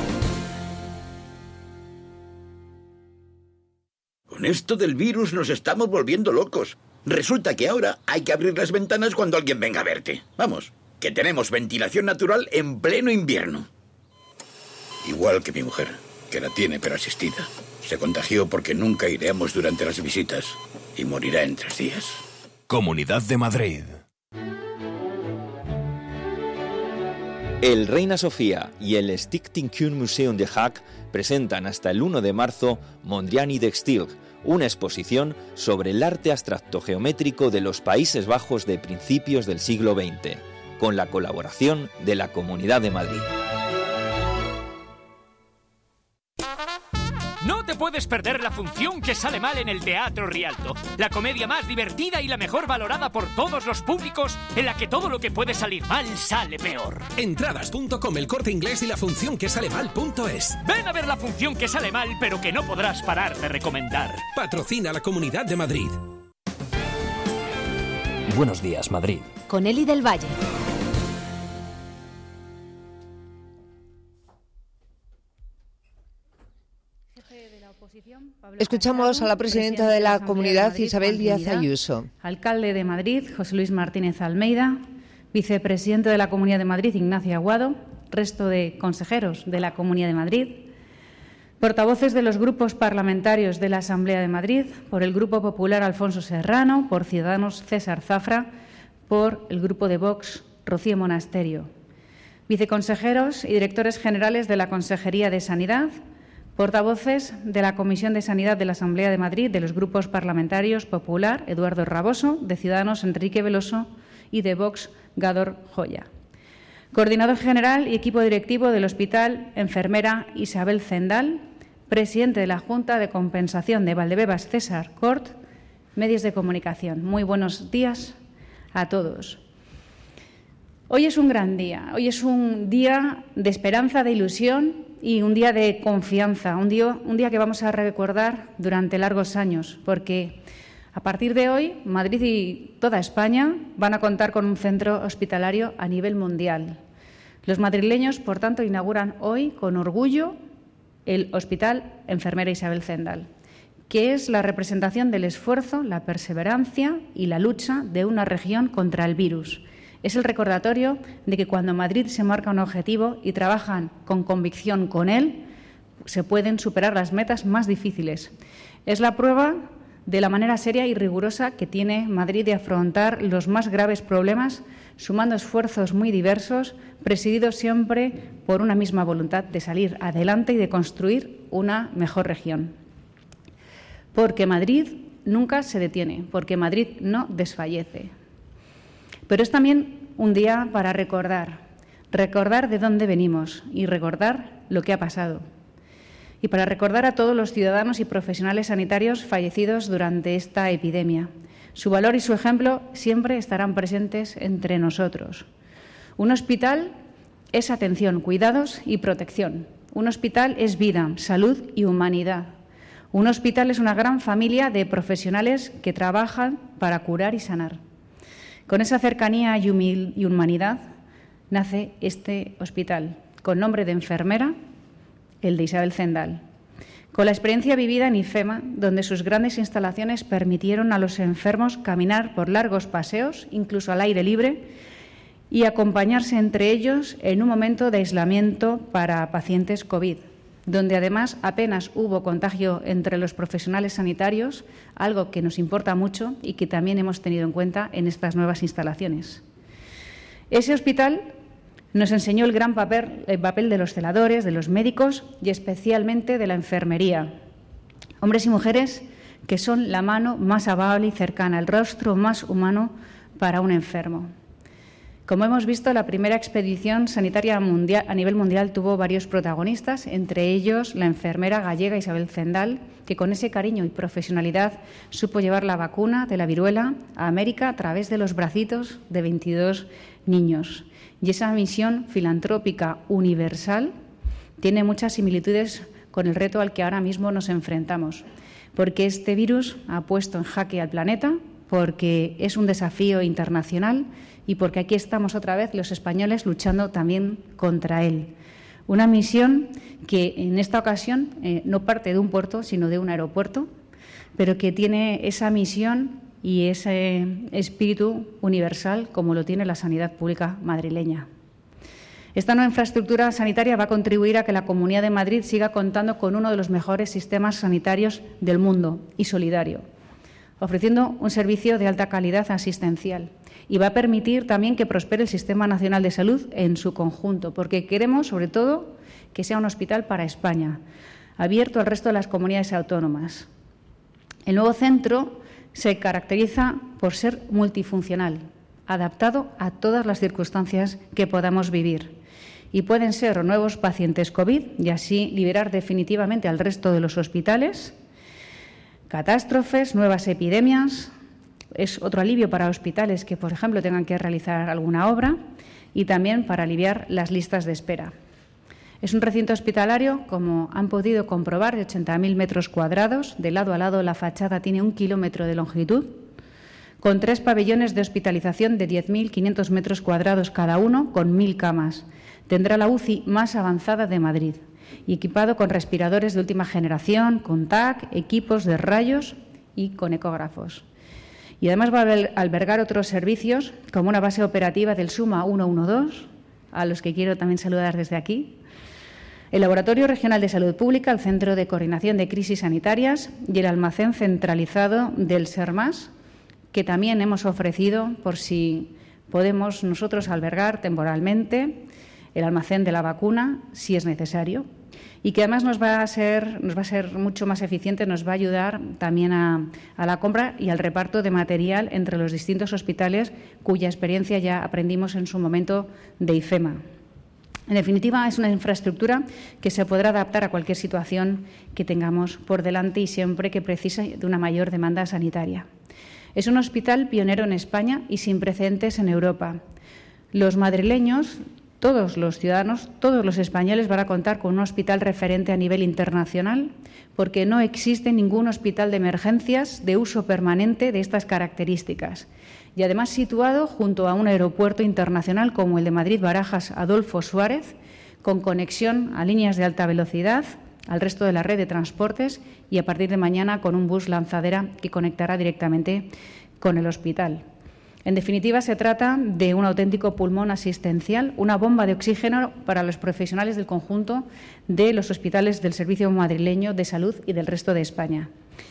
Con esto del virus nos estamos volviendo locos. Resulta que ahora hay que abrir las ventanas cuando alguien venga a verte. Vamos, que tenemos ventilación natural en pleno invierno. Igual que mi mujer, que la tiene pero asistida. Se contagió porque nunca iremos durante las visitas y morirá en 3 días. Comunidad de Madrid. El Reina Sofía y el Stichting Kunstmuseum de Haag presentan hasta el 1 de marzo Mondrian de Stilg, una exposición sobre el arte abstracto geométrico de los Países Bajos de principios del siglo XX, con la colaboración de la Comunidad de Madrid. No te puedes perder la función que sale mal en el Teatro Rialto, la comedia más divertida y la mejor valorada por todos los públicos, en la que todo lo que puede salir mal sale peor. Entradas.com, El Corte Inglés y la función que sale mal.es. Ven a ver la función que sale mal, pero que no podrás parar de recomendar. Patrocina la Comunidad de Madrid. Buenos días, Madrid. Con Eli del Valle. Escuchamos a la presidenta de la Comunidad, Isabel Díaz Ayuso. Alcalde de Madrid, José Luis Martínez Almeida. Vicepresidente de la Comunidad de Madrid, Ignacio Aguado. Resto de consejeros de la Comunidad de Madrid. Portavoces de los grupos parlamentarios de la Asamblea de Madrid. Por el Grupo Popular, Alfonso Serrano. Por Ciudadanos, César Zafra. Por el Grupo de Vox, Rocío Monasterio. Viceconsejeros y directores generales de la Consejería de Sanidad. Portavoces de la Comisión de Sanidad de la Asamblea de Madrid, de los grupos parlamentarios Popular, Eduardo Raboso, de Ciudadanos, Enrique Veloso y de Vox, Gador Joya. Coordinador general y equipo directivo del Hospital, enfermera Isabel Zendal, presidente de la Junta de Compensación de Valdebebas, César Cort, medios de comunicación. Muy buenos días a todos. Hoy es un gran día, hoy es un día de esperanza, de ilusión y un día de confianza, un día que vamos a recordar durante largos años, porque a partir de hoy Madrid y toda España van a contar con un centro hospitalario a nivel mundial. Los madrileños, por tanto, inauguran hoy con orgullo el Hospital Enfermera Isabel Zendal, que es la representación del esfuerzo, la perseverancia y la lucha de una región contra el virus. Es el recordatorio de que cuando Madrid se marca un objetivo y trabajan con convicción con él, se pueden superar las metas más difíciles. Es la prueba de la manera seria y rigurosa que tiene Madrid de afrontar los más graves problemas, sumando esfuerzos muy diversos, presididos siempre por una misma voluntad de salir adelante y de construir una mejor región. Porque Madrid nunca se detiene, porque Madrid no desfallece. Pero es también un día para recordar de dónde venimos y recordar lo que ha pasado. Y para recordar a todos los ciudadanos y profesionales sanitarios fallecidos durante esta epidemia. Su valor y su ejemplo siempre estarán presentes entre nosotros. Un hospital es atención, cuidados y protección. Un hospital es vida, salud y humanidad. Un hospital es una gran familia de profesionales que trabajan para curar y sanar. Con esa cercanía y humanidad nace este hospital, con nombre de enfermera, el de Isabel Zendal. Con la experiencia vivida en IFEMA, donde sus grandes instalaciones permitieron a los enfermos caminar por largos paseos, incluso al aire libre, y acompañarse entre ellos en un momento de aislamiento para pacientes COVID, donde además apenas hubo contagio entre los profesionales sanitarios, algo que nos importa mucho y que también hemos tenido en cuenta en estas nuevas instalaciones. Ese hospital nos enseñó el gran papel de los celadores, de los médicos y especialmente de la enfermería. Hombres y mujeres que son la mano más amable y cercana, el rostro más humano para un enfermo. Como hemos visto, la primera expedición sanitaria mundial, a nivel mundial tuvo varios protagonistas, entre ellos la enfermera gallega Isabel Zendal, que con ese cariño y profesionalidad supo llevar la vacuna de la viruela a América a través de los bracitos de 22 niños. Y esa misión filantrópica universal tiene muchas similitudes con el reto al que ahora mismo nos enfrentamos, porque este virus ha puesto en jaque al planeta, porque es un desafío internacional y porque aquí estamos otra vez los españoles luchando también contra él. Una misión que en esta ocasión no parte de un puerto, sino de un aeropuerto, pero que tiene esa misión y ese espíritu universal como lo tiene la sanidad pública madrileña. Esta nueva infraestructura sanitaria va a contribuir a que la Comunidad de Madrid siga contando con uno de los mejores sistemas sanitarios del mundo y solidario, ofreciendo un servicio de alta calidad asistencial. Y va a permitir también que prospere el Sistema Nacional de Salud en su conjunto, porque queremos, sobre todo, que sea un hospital para España, abierto al resto de las comunidades autónomas. El nuevo centro se caracteriza por ser multifuncional, adaptado a todas las circunstancias que podamos vivir. Y pueden ser nuevos pacientes COVID y así liberar definitivamente al resto de los hospitales, catástrofes, nuevas epidemias. Es otro alivio para hospitales que, por ejemplo, tengan que realizar alguna obra y también para aliviar las listas de espera. Es un recinto hospitalario, como han podido comprobar, de 80.000 metros cuadrados. De lado a lado la fachada tiene 1 kilómetro de longitud, con 3 pabellones de hospitalización de 10.500 metros cuadrados cada uno, con 1.000 camas. Tendrá la UCI más avanzada de Madrid y equipado con respiradores de última generación, con TAC, equipos de rayos y con ecógrafos. Y además va a albergar otros servicios, como una base operativa del SUMA 112, a los que quiero también saludar desde aquí, el Laboratorio Regional de Salud Pública, el Centro de Coordinación de Crisis Sanitarias y el almacén centralizado del SERMAS, que también hemos ofrecido por si podemos nosotros albergar temporalmente el almacén de la vacuna, si es necesario, y que además nos va a ser mucho más eficiente, nos va a ayudar también a la compra y al reparto de material entre los distintos hospitales cuya experiencia ya aprendimos en su momento de IFEMA. En definitiva, es una infraestructura que se podrá adaptar a cualquier situación que tengamos por delante y siempre que precise de una mayor demanda sanitaria. Es un hospital pionero en España y sin precedentes en Europa. Los madrileños, todos los ciudadanos, todos los españoles van a contar con un hospital referente a nivel internacional, porque no existe ningún hospital de emergencias de uso permanente de estas características. Y además situado junto a un aeropuerto internacional como el de Madrid-Barajas Adolfo Suárez, con conexión a líneas de alta velocidad, al resto de la red de transportes y a partir de mañana con un bus lanzadera que conectará directamente con el hospital. En definitiva, se trata de un auténtico pulmón asistencial, una bomba de oxígeno para los profesionales del conjunto de los hospitales del Servicio Madrileño de Salud y del resto de España.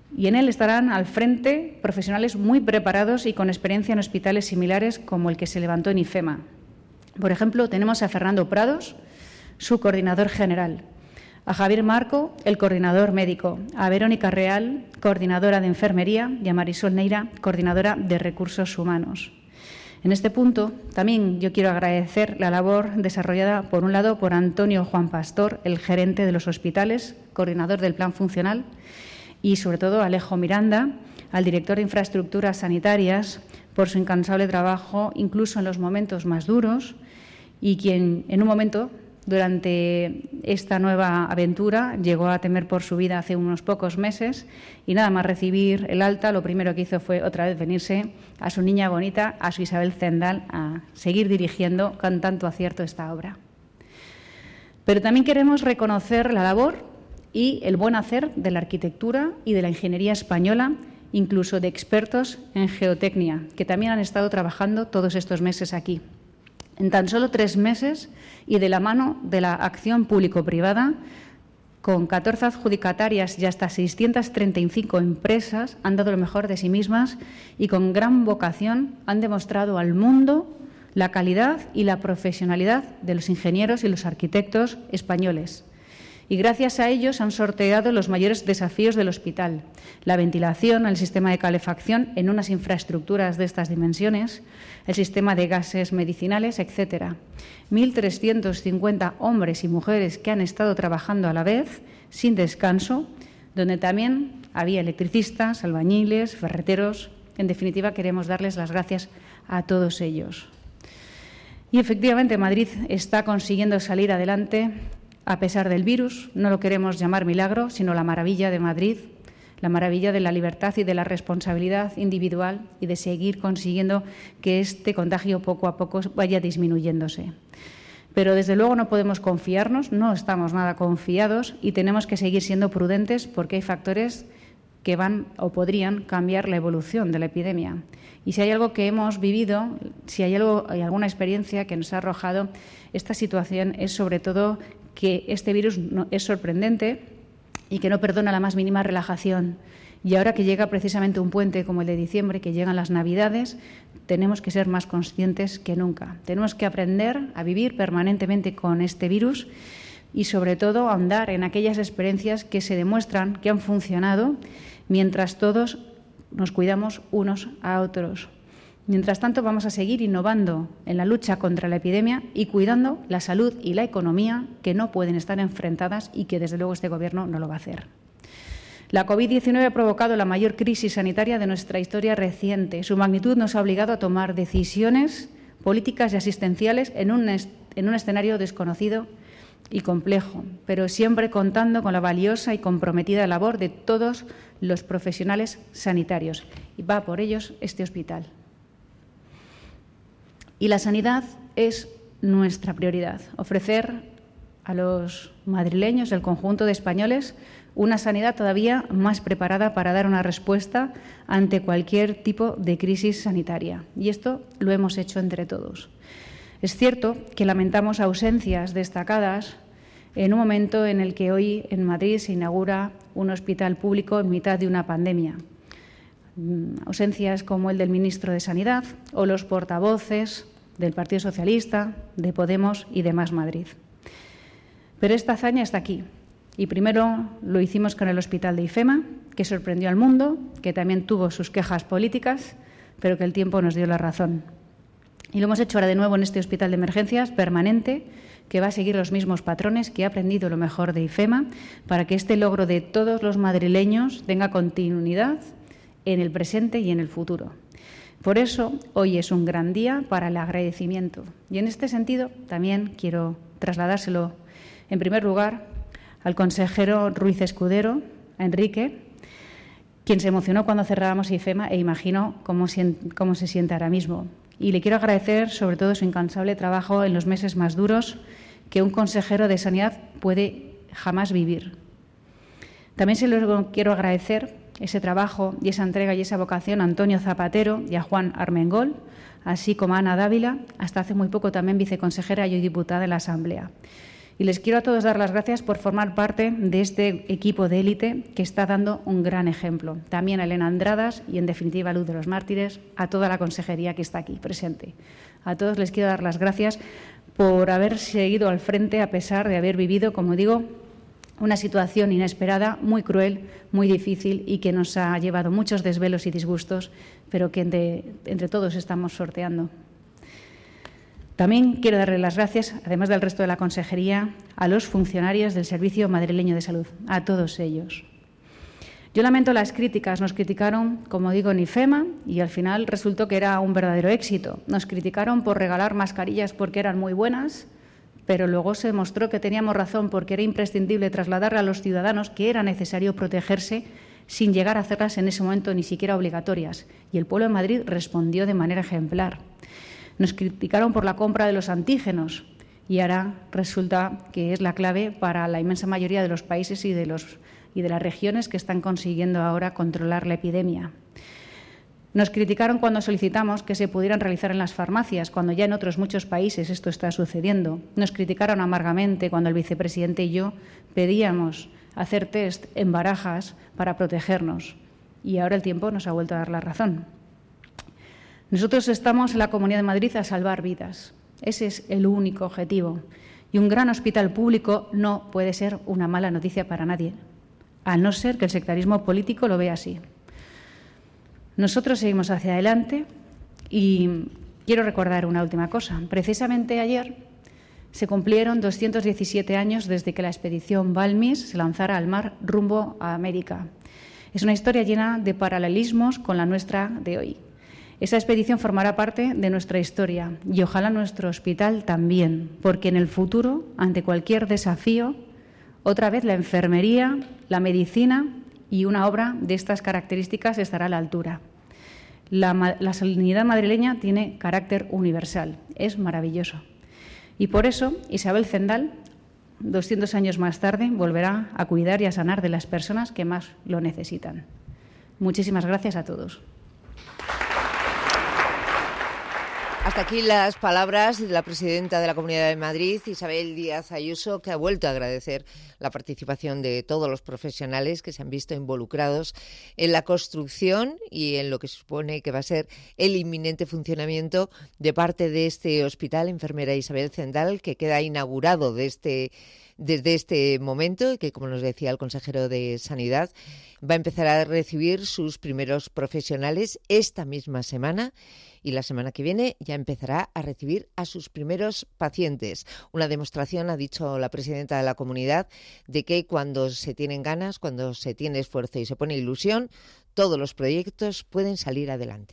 Y en él estarán al frente profesionales muy preparados y con experiencia en hospitales similares como el que se levantó en IFEMA. Por ejemplo, tenemos a Fernando Prados, su coordinador general, a Javier Marco, el coordinador médico, a Verónica Real, coordinadora de enfermería, y a Marisol Neira, coordinadora de recursos humanos. En este punto, también yo quiero agradecer la labor desarrollada, por un lado, por Antonio Juan Pastor, el gerente de los hospitales, coordinador del plan funcional, y sobre todo a Alejo Miranda, al director de infraestructuras sanitarias, por su incansable trabajo, incluso en los momentos más duros, y quien en un momento, durante esta nueva aventura, llegó a temer por su vida hace unos pocos meses, y nada más recibir el alta, lo primero que hizo fue otra vez venirse a su niña bonita, a su Isabel Zendal, a seguir dirigiendo con tanto acierto esta obra. Pero también queremos reconocer la labor y el buen hacer de la arquitectura y de la ingeniería española, incluso de expertos en geotecnia, que también han estado trabajando todos estos meses aquí. En tan solo 3 meses y de la mano de la acción público-privada, con 14 adjudicatarias y hasta 635 empresas, han dado lo mejor de sí mismas y con gran vocación han demostrado al mundo la calidad y la profesionalidad de los ingenieros y los arquitectos españoles. Y gracias a ellos han sorteado los mayores desafíos del hospital: la ventilación, el sistema de calefacción en unas infraestructuras de estas dimensiones, el sistema de gases medicinales, etcétera. 1.350 hombres y mujeres que han estado trabajando a la vez, sin descanso, donde también había electricistas, albañiles, ferreteros. En definitiva, queremos darles las gracias a todos ellos. Y efectivamente, Madrid está consiguiendo salir adelante a pesar del virus. No lo queremos llamar milagro, sino la maravilla de Madrid, la maravilla de la libertad y de la responsabilidad individual y de seguir consiguiendo que este contagio poco a poco vaya disminuyéndose. Pero desde luego no podemos confiarnos, no estamos nada confiados y tenemos que seguir siendo prudentes porque hay factores que van o podrían cambiar la evolución de la epidemia. Y si hay algo que hemos vivido, si hay alguna experiencia que nos ha arrojado esta situación, es sobre todo que este virus es sorprendente y que no perdona la más mínima relajación. Y ahora que llega precisamente un puente como el de diciembre, que llegan las Navidades, tenemos que ser más conscientes que nunca. Tenemos que aprender a vivir permanentemente con este virus y, sobre todo, ahondar en aquellas experiencias que se demuestran que han funcionado mientras todos nos cuidamos unos a otros. Mientras tanto, vamos a seguir innovando en la lucha contra la epidemia y cuidando la salud y la economía, que no pueden estar enfrentadas y que, desde luego, este Gobierno no lo va a hacer. La COVID-19 ha provocado la mayor crisis sanitaria de nuestra historia reciente. Su magnitud nos ha obligado a tomar decisiones políticas y asistenciales en un escenario desconocido y complejo, pero siempre contando con la valiosa y comprometida labor de todos los profesionales sanitarios. Y va por ellos este hospital. Y la sanidad es nuestra prioridad. Ofrecer a los madrileños, el conjunto de españoles, una sanidad todavía más preparada para dar una respuesta ante cualquier tipo de crisis sanitaria. Y esto lo hemos hecho entre todos. Es cierto que lamentamos ausencias destacadas en un momento en el que hoy en Madrid se inaugura un hospital público en mitad de una pandemia. Ausencias como el del ministro de Sanidad o los portavoces del Partido Socialista, de Podemos y de Más Madrid. Pero esta hazaña está aquí. Y primero lo hicimos con el hospital de IFEMA, que sorprendió al mundo, que también tuvo sus quejas políticas, pero que el tiempo nos dio la razón. Y lo hemos hecho ahora de nuevo en este hospital de emergencias permanente, que va a seguir los mismos patrones, que ha aprendido lo mejor de IFEMA, para que este logro de todos los madrileños tenga continuidad en el presente y en el futuro. Por eso, hoy es un gran día para el agradecimiento. Y en este sentido, también quiero trasladárselo, en primer lugar, al consejero Ruiz Escudero, a Enrique, quien se emocionó cuando cerrábamos IFEMA e imagino cómo se siente ahora mismo. Y le quiero agradecer, sobre todo, su incansable trabajo en los meses más duros que un consejero de Sanidad puede jamás vivir. También se lo quiero agradecer ese trabajo y esa entrega y esa vocación a Antonio Zapatero y a Juan Armengol, así como a Ana Dávila, hasta hace muy poco también viceconsejera y hoy diputada de la Asamblea. Y les quiero a todos dar las gracias por formar parte de este equipo de élite que está dando un gran ejemplo. También a Elena Andradas y, en definitiva, a Luz de los Mártires, a toda la consejería que está aquí presente. A todos les quiero dar las gracias por haber seguido al frente a pesar de haber vivido, como digo, una situación inesperada, muy cruel, muy difícil y que nos ha llevado muchos desvelos y disgustos, pero que entre todos estamos sorteando. También quiero darle las gracias, además del resto de la consejería, a los funcionarios del Servicio Madrileño de Salud, a todos ellos. Yo lamento las críticas. Nos criticaron, como digo, en IFEMA y al final resultó que era un verdadero éxito. Nos criticaron por regalar mascarillas porque eran muy buenas, pero luego se demostró que teníamos razón porque era imprescindible trasladarle a los ciudadanos que era necesario protegerse sin llegar a hacerlas en ese momento ni siquiera obligatorias. Y el pueblo de Madrid respondió de manera ejemplar. Nos criticaron por la compra de los antígenos y ahora resulta que es la clave para la inmensa mayoría de los países y de las regiones que están consiguiendo ahora controlar la epidemia. Nos criticaron cuando solicitamos que se pudieran realizar en las farmacias, cuando ya en otros muchos países esto está sucediendo. Nos criticaron amargamente cuando el vicepresidente y yo pedíamos hacer test en Barajas para protegernos y ahora el tiempo nos ha vuelto a dar la razón. Nosotros estamos en la Comunidad de Madrid a salvar vidas. Ese es el único objetivo. Y un gran hospital público no puede ser una mala noticia para nadie, a no ser que el sectarismo político lo vea así. Nosotros seguimos hacia adelante y quiero recordar una última cosa. Precisamente ayer se cumplieron 217 años desde que la expedición Balmis se lanzara al mar rumbo a América. Es una historia llena de paralelismos con la nuestra de hoy. Esa expedición formará parte de nuestra historia y ojalá nuestro hospital también, porque en el futuro, ante cualquier desafío, otra vez la enfermería, la medicina y una obra de estas características estará a la altura. La sanidad madrileña tiene carácter universal, es maravilloso. Y por eso Isabel Zendal, 200 años más tarde, volverá a cuidar y a sanar de las personas que más lo necesitan. Muchísimas gracias a todos. Hasta aquí las palabras de la presidenta de la Comunidad de Madrid, Isabel Díaz Ayuso, que ha vuelto a agradecer la participación de todos los profesionales que se han visto involucrados en la construcción y en lo que se supone que va a ser el inminente funcionamiento de parte de este hospital, enfermera Isabel Zendal, que queda inaugurado desde este momento y que, como nos decía el consejero de Sanidad, va a empezar a recibir sus primeros profesionales esta misma semana. Y la semana que viene ya empezará a recibir a sus primeros pacientes. Una demostración, ha dicho la presidenta de la comunidad, de que cuando se tienen ganas, cuando se tiene esfuerzo y se pone ilusión, todos los proyectos pueden salir adelante.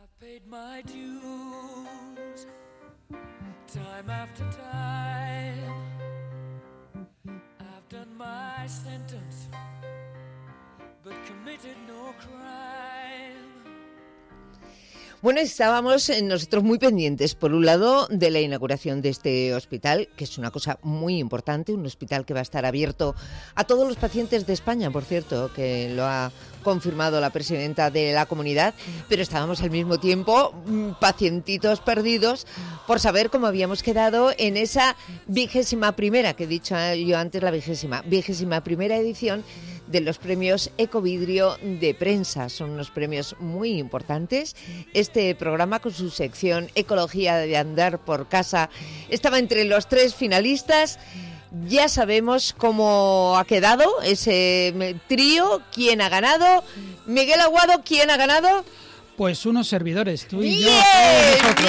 Bueno, estábamos nosotros muy pendientes, por un lado, de la inauguración de este hospital, que es una cosa muy importante, un hospital que va a estar abierto a todos los pacientes de España, por cierto, que lo ha confirmado la presidenta de la comunidad, pero estábamos al mismo tiempo pacientitos perdidos por saber cómo habíamos quedado en esa 21ª, que he dicho yo antes, la 21ª edición de los premios Ecovidrio de prensa. Son unos premios muy importantes. Este programa, con su sección Ecología de Andar por Casa, estaba entre los 3 finalistas. Ya sabemos cómo ha quedado ese trío, quién ha ganado. Miguel Aguado, ¿quién ha ganado? Pues unos servidores, tú y ¡bien, yo. ¡bien!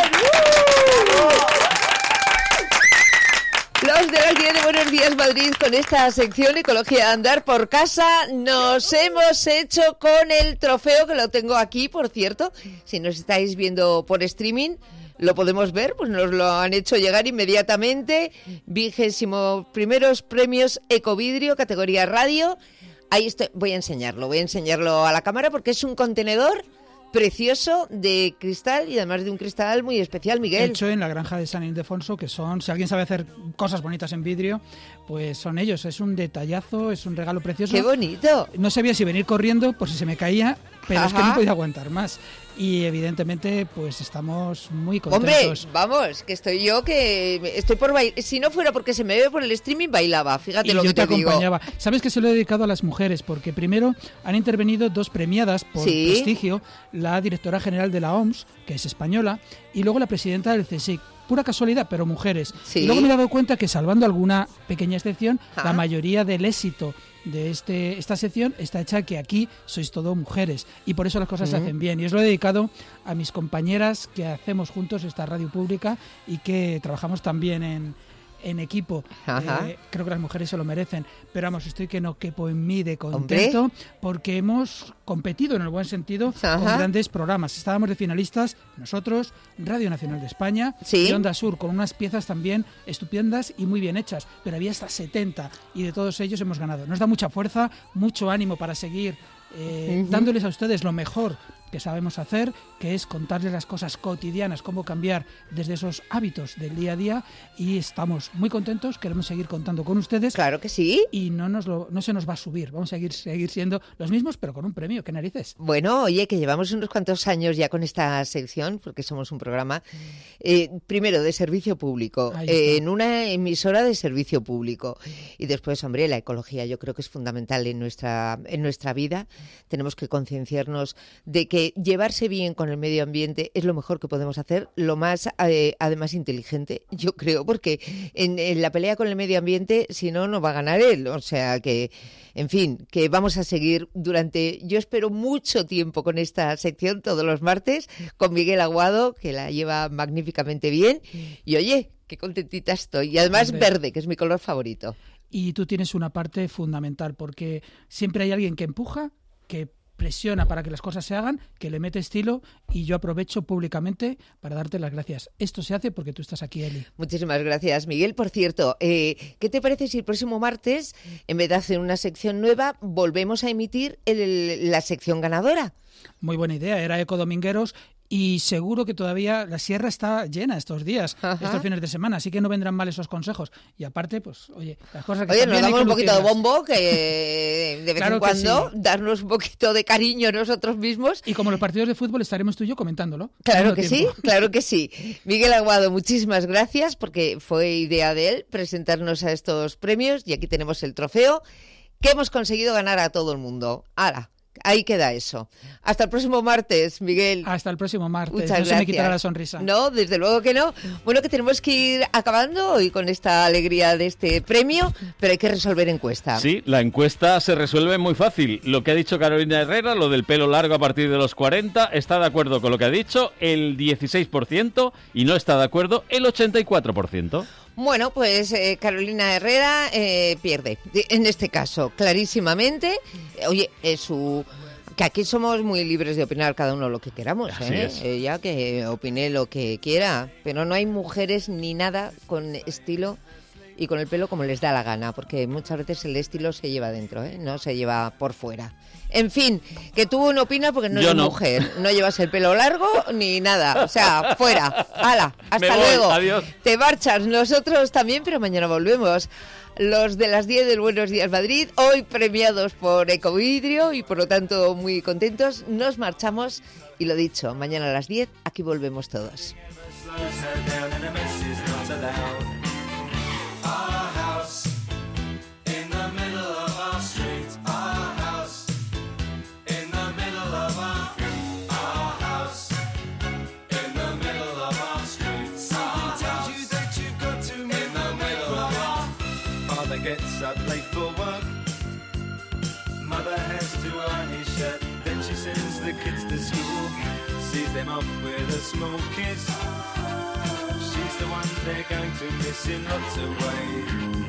Los de las 10 de Buenos Días Madrid, con esta sección Ecología de Andar por Casa, nos hemos hecho con el trofeo, que lo tengo aquí, por cierto. Si nos estáis viendo por streaming, lo podemos ver, pues nos lo han hecho llegar inmediatamente. 21º premios Ecovidrio, categoría radio. Ahí estoy, voy a enseñarlo a la cámara, porque es un contenedor precioso de cristal y además de un cristal muy especial, Miguel. Hecho en la granja de San Ildefonso, que son, si alguien sabe hacer cosas bonitas en vidrio, pues son ellos. Es un detallazo, es un regalo precioso. ¡Qué bonito! No sabía si venir corriendo por si se me caía, pero es que Ajá. no podía aguantar más. Y evidentemente, pues estamos muy contentos. Hombre, vamos, que estoy yo que estoy por bailar. Si no fuera porque se me ve por el streaming, bailaba. Fíjate Y lo yo que te digo. acompañaba. Sabes que se lo he dedicado a las mujeres, porque primero han intervenido 2 premiadas por Sí. prestigio, la directora general de la OMS, que es española, y luego la presidenta del CSIC. Pura casualidad, pero mujeres. Sí. Y luego me he dado cuenta que, salvando alguna pequeña excepción, Ah. la mayoría del éxito de esta sección está hecha que aquí sois todo mujeres y por eso las cosas se hacen bien. Y os lo he dedicado a mis compañeras que hacemos juntos esta radio pública y que trabajamos también en equipo. Ajá. Creo que las mujeres se lo merecen, pero vamos, estoy que no quepo en mí de contento. Hombre. Porque hemos competido en el buen sentido con Ajá. grandes programas. Estábamos de finalistas nosotros, Radio Nacional de España Sí. y Onda Sur, con unas piezas también estupendas y muy bien hechas, pero había hasta 70 y de todos ellos hemos ganado. Nos da mucha fuerza, mucho ánimo para seguir dándoles a ustedes lo mejor que sabemos hacer, que es contarles las cosas cotidianas, cómo cambiar desde esos hábitos del día a día, y estamos muy contentos, queremos seguir contando con ustedes. Claro que sí. Y no se nos va a subir, vamos a seguir siendo los mismos, pero con un premio, ¿qué narices? Bueno, oye, que llevamos unos cuantos años ya con esta sección, porque somos un programa, primero de servicio público, en una emisora de servicio público, y después, hombre, la ecología yo creo que es fundamental en nuestra vida. Tenemos que concienciarnos de que llevarse bien con el medio ambiente es lo mejor que podemos hacer, lo más, además, inteligente, yo creo, porque en la pelea con el medio ambiente, si no, no va a ganar él. O sea que, en fin, que vamos a seguir durante, yo espero, mucho tiempo con esta sección, todos los martes, con Miguel Aguado, que la lleva magníficamente bien. Y oye, qué contentita estoy. Y además verde, que es mi color favorito. Y tú tienes una parte fundamental, porque siempre hay alguien que empuja, que presiona para que las cosas se hagan, que le mete estilo, y yo aprovecho públicamente para darte las gracias. Esto se hace porque tú estás aquí, Eli. Muchísimas gracias, Miguel. Por cierto, ¿qué te parece si el próximo martes, en vez de hacer una sección nueva, volvemos a emitir la sección ganadora? Muy buena idea, era Eco Domingueros. Y seguro que todavía la sierra está llena estos días, estos fines de semana, así que no vendrán mal esos consejos. Y aparte, pues, oye, las cosas que nos damos un poquito de lucirlas. bombo, que de vez en cuando, darnos un poquito de cariño nosotros mismos. Y como los partidos de fútbol estaremos tú y yo comentándolo. Claro que sí, claro que sí. Miguel Aguado, muchísimas gracias, porque fue idea de él presentarnos a estos premios, y aquí tenemos el trofeo que hemos conseguido ganar a todo el mundo. ¡Hala! Ahí queda eso. Hasta el próximo martes, Miguel. Hasta el próximo martes. Muchas no gracias. se me quitará la sonrisa. No, desde luego que no. Bueno, que tenemos que ir acabando hoy con esta alegría de este premio, pero hay que resolver encuesta. Sí, la encuesta se resuelve muy fácil. Lo que ha dicho Carolina Herrera, lo del pelo largo a partir de los 40, está de acuerdo con lo que ha dicho el 16% y no está de acuerdo el 84%. Bueno, pues Carolina Herrera pierde, en este caso, clarísimamente. Oye, que aquí somos muy libres de opinar cada uno lo que queramos, Así es. Ella que opine lo que quiera, pero no hay mujeres ni nada con estilo y con el pelo como les da la gana, porque muchas veces el estilo se lleva dentro, no se lleva por fuera. En fin, que tú no opinas porque no Yo eres no. mujer, no llevas el pelo largo ni nada, o sea, fuera, hala, hasta Me voy, luego. adiós. Te marchas, nosotros también, pero mañana volvemos. Los de las 10 del Buenos Días Madrid, hoy premiados por Ecovidrio y por lo tanto muy contentos, nos marchamos y lo dicho, mañana a las 10 aquí volvemos todos. Gets up late for work. Mother has to iron his shirt. Then she sends the kids to school. Sees them off with a small kiss. She's the one they're going to miss in lots of ways.